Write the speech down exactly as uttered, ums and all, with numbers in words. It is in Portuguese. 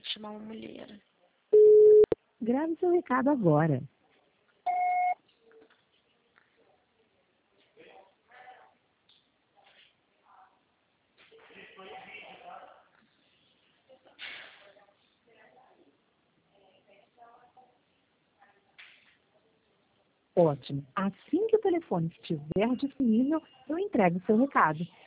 de chamar uma mulher. Grave seu recado agora. Ótimo. Assim que o telefone estiver disponível, eu entrego o seu recado.